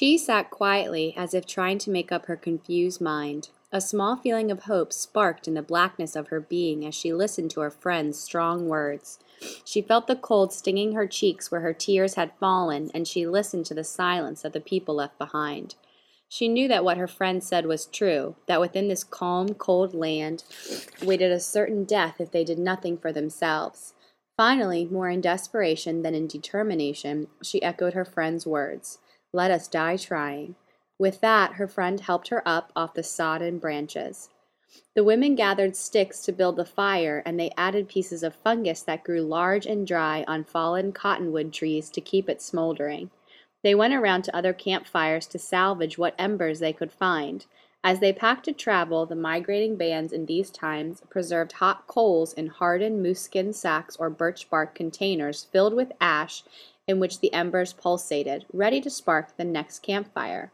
She sat quietly, as if trying to make up her confused mind. A small feeling of hope sparked in the blackness of her being as she listened to her friend's strong words. She felt the cold stinging her cheeks where her tears had fallen, and she listened to the silence of the people left behind. She knew that what her friend said was true, that within this calm, cold land waited a certain death if they did nothing for themselves. Finally, more in desperation than in determination, she echoed her friend's words. Let us die trying. With that, her friend helped her up off the sodden branches. The women gathered sticks to build the fire, and they added pieces of fungus that grew large and dry on fallen cottonwood trees to keep it smoldering. They went around to other campfires to salvage what embers they could find. As they packed to travel, the migrating bands in these times preserved hot coals in hardened moose skin sacks or birch bark containers filled with ash in which the embers pulsated, ready to spark the next campfire.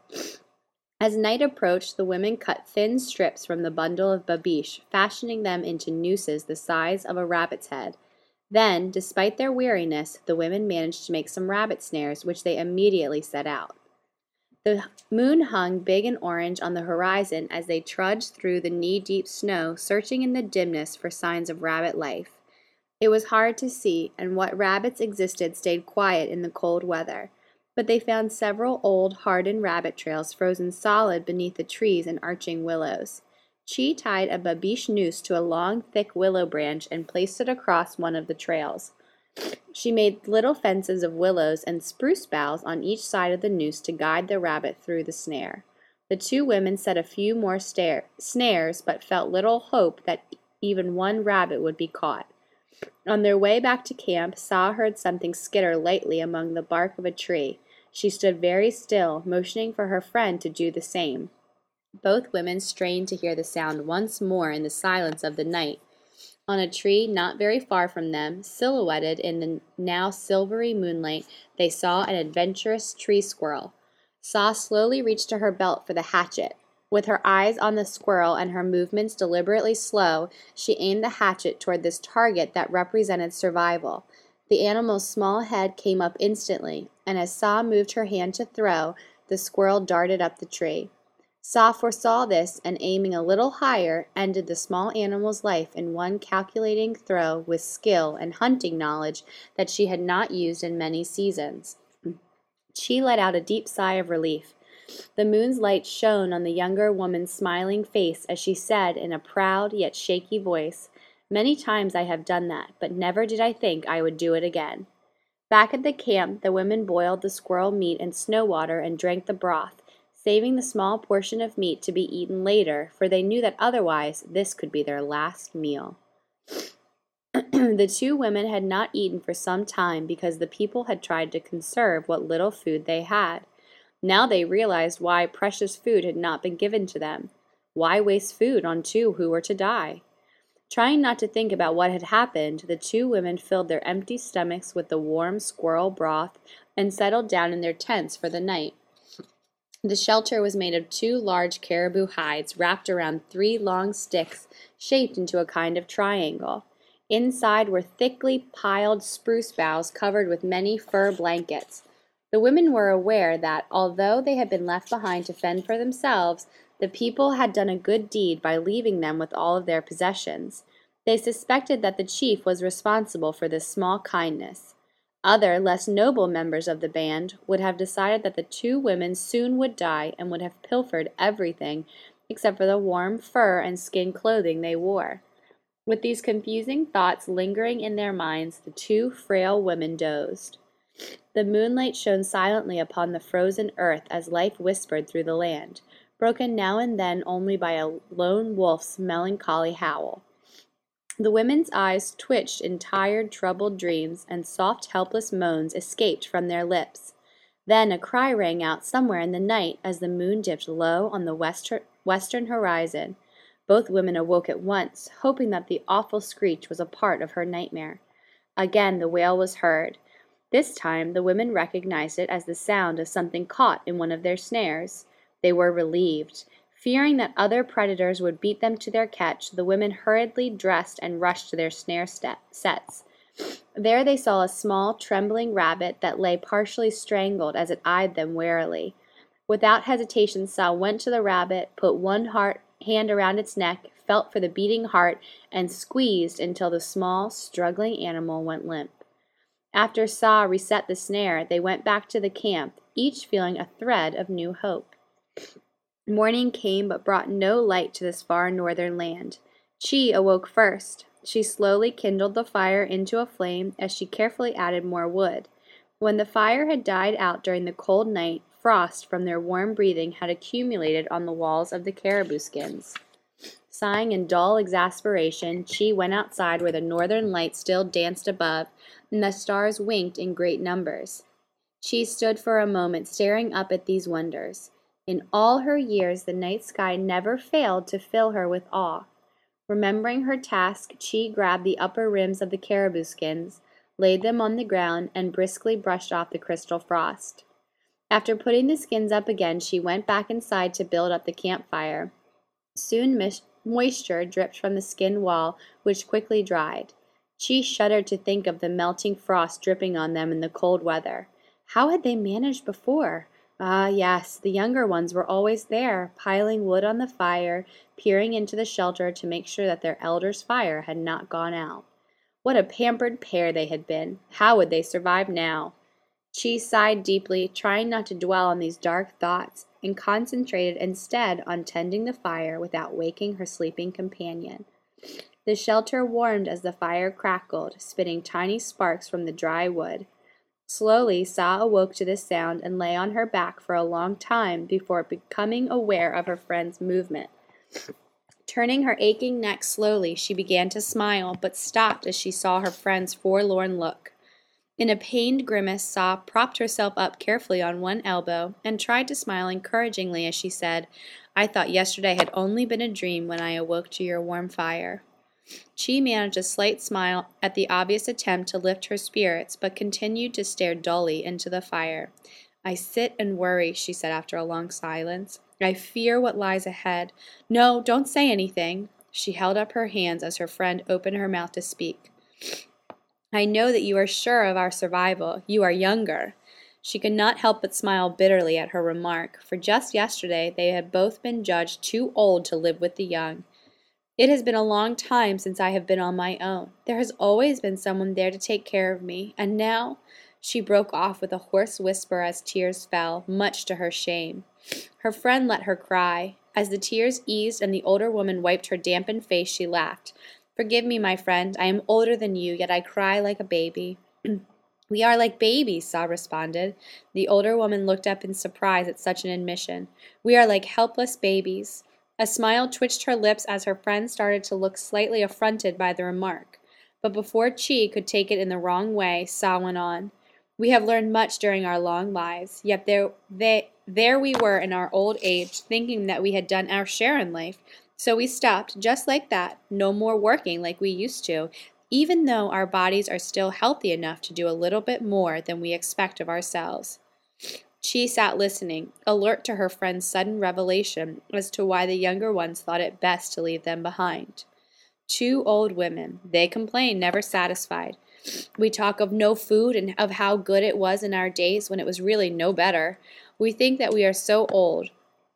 As night approached, the women cut thin strips from the bundle of babiche, fashioning them into nooses the size of a rabbit's head. Then, despite their weariness, the women managed to make some rabbit snares, which they immediately set out. The moon hung big and orange on the horizon as they trudged through the knee-deep snow, searching in the dimness for signs of rabbit life. It was hard to see, and what rabbits existed stayed quiet in the cold weather. But they found several old, hardened rabbit trails frozen solid beneath the trees and arching willows. She tied a babiche noose to a long, thick willow branch and placed it across one of the trails. She made little fences of willows and spruce boughs on each side of the noose to guide the rabbit through the snare. The two women set a few more snares, but felt little hope that even one rabbit would be caught. On their way back to camp, Saw heard something skitter lightly among the bark of a tree. She stood very still, motioning for her friend to do the same. Both women strained to hear the sound once more in the silence of the night. On a tree not very far from them, silhouetted in the now silvery moonlight, they saw an adventurous tree squirrel. Saw slowly reached to her belt for the hatchet. With her eyes on the squirrel and her movements deliberately slow, she aimed the hatchet toward this target that represented survival. The animal's small head came up instantly, and as Saw moved her hand to throw, the squirrel darted up the tree. Saw foresaw this, and aiming a little higher, ended the small animal's life in one calculating throw with skill and hunting knowledge that she had not used in many seasons. She let out a deep sigh of relief. The moon's light shone on the younger woman's smiling face as she said in a proud yet shaky voice, "Many times I have done that, but never did I think I would do it again." Back at the camp, the women boiled the squirrel meat in snow water and drank the broth, saving the small portion of meat to be eaten later, for they knew that otherwise this could be their last meal. The two women had not eaten for some time because the people had tried to conserve what little food they had. Now they realized why precious food had not been given to them. Why waste food on two who were to die? Trying not to think about what had happened, the two women filled their empty stomachs with the warm squirrel broth and settled down in their tents for the night. The shelter was made of two large caribou hides wrapped around three long sticks shaped into a kind of triangle. Inside were thickly piled spruce boughs covered with many fur blankets. The women were aware that, although they had been left behind to fend for themselves, the people had done a good deed by leaving them with all of their possessions. They suspected that the chief was responsible for this small kindness. Other, less noble members of the band would have decided that the two women soon would die and would have pilfered everything except for the warm fur and skin clothing they wore. With these confusing thoughts lingering in their minds, the two frail women dozed. The moonlight shone silently upon the frozen earth as life whispered through the land, broken now and then only by a lone wolf's melancholy howl. The women's eyes twitched in tired, troubled dreams, and soft, helpless moans escaped from their lips. Then a cry rang out somewhere in the night as the moon dipped low on the western horizon. Both women awoke at once, hoping that the awful screech was a part of her nightmare. Again the wail was heard. This time the women recognized it as the sound of something caught in one of their snares. They were relieved. Fearing that other predators would beat them to their catch, the women hurriedly dressed and rushed to their snare sets. There they saw a small, trembling rabbit that lay partially strangled as it eyed them warily. Without hesitation, Sa went to the rabbit, put hand around its neck, felt for the beating heart, and squeezed until the small, struggling animal went limp. After Sa reset the snare, they went back to the camp, each feeling a thread of new hope. Morning came but brought no light to this far northern land. Chi awoke first. She slowly kindled the fire into a flame as she carefully added more wood. When the fire had died out during the cold night, frost from their warm breathing had accumulated on the walls of the caribou skins. Sighing in dull exasperation, Chi went outside where the northern light still danced above, and the stars winked in great numbers. Chi stood for a moment staring up at these wonders. In all her years, the night sky never failed to fill her with awe. Remembering her task, Chi grabbed the upper rims of the caribou skins, laid them on the ground, and briskly brushed off the crystal frost. After putting the skins up again, she went back inside to build up the campfire. Soon moisture dripped from the skin wall, which quickly dried. Chi shuddered to think of the melting frost dripping on them in the cold weather. How had they managed before? Ah, yes, the younger ones were always there, piling wood on the fire, peering into the shelter to make sure that their elder's fire had not gone out. What a pampered pair they had been! How would they survive now? Chi sighed deeply, trying not to dwell on these dark thoughts, and concentrated instead on tending the fire without waking her sleeping companion. The shelter warmed as the fire crackled, spitting tiny sparks from the dry wood. Slowly, Sa awoke to this sound and lay on her back for a long time before becoming aware of her friend's movement. Turning her aching neck slowly, she began to smile, but stopped as she saw her friend's forlorn look. In a pained grimace, Sa propped herself up carefully on one elbow and tried to smile encouragingly as she said, "I thought yesterday had only been a dream when I awoke to your warm fire." Chi managed a slight smile at the obvious attempt to lift her spirits, but continued to stare dully into the fire. "I sit and worry," she said after a long silence. "I fear what lies ahead. No, don't say anything." She held up her hands as her friend opened her mouth to speak. "I know that you are sure of our survival. You are younger." She could not help but smile bitterly at her remark, for just yesterday they had both been judged too old to live with the young. "It has been a long time since I have been on my own. There has always been someone there to take care of me, and now—" She broke off with a hoarse whisper as tears fell, much to her shame. Her friend let her cry. As the tears eased and the older woman wiped her dampened face, she laughed. "Forgive me, my friend. I am older than you, yet I cry like a baby." "We are like babies," Sa responded. The older woman looked up in surprise at such an admission. "We are like helpless babies." A smile twitched her lips as her friend started to look slightly affronted by the remark. But before Chi could take it in the wrong way, Sa went on. "We have learned much during our long lives, yet there we were in our old age, thinking that we had done our share in life. So we stopped, just like that, no more working like we used to, even though our bodies are still healthy enough to do a little bit more than we expect of ourselves." Chi sat listening, alert to her friend's sudden revelation as to why the younger ones thought it best to leave them behind. Two old women, they complained, never satisfied. "We talk of no food and of how good it was in our days when it was really no better. We think that we are so old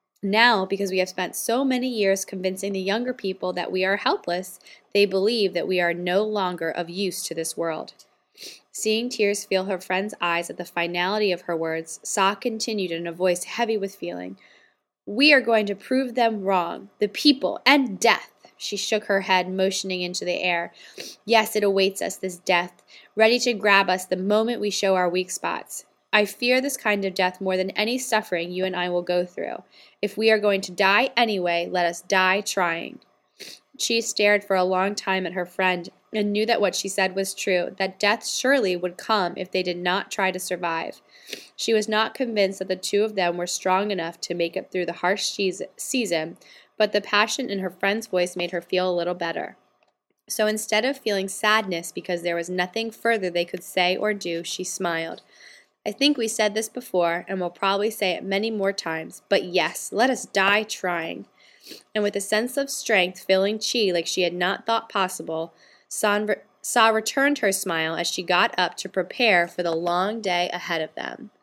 now because we have spent so many years convincing the younger people that we are helpless. They believe that we are no longer of use to this world." Seeing tears fill her friend's eyes at the finality of her words, Sa continued in a voice heavy with feeling. "We are going to prove them wrong, the people, and death." She shook her head, motioning into the air. "Yes, it awaits us, this death, ready to grab us the moment we show our weak spots. I fear this kind of death more than any suffering you and I will go through. If we are going to die anyway, let us die trying." Chi stared for a long time at her friend and knew that what she said was true, that death surely would come if they did not try to survive. She was not convinced that the two of them were strong enough to make it through the harsh season, but the passion in her friend's voice made her feel a little better. So instead of feeling sadness because there was nothing further they could say or do, she smiled. "I think we said this before, and will probably say it many more times, but yes, let us die trying." And with a sense of strength filling Chi like she had not thought possible, Sa returned her smile as she got up to prepare for the long day ahead of them.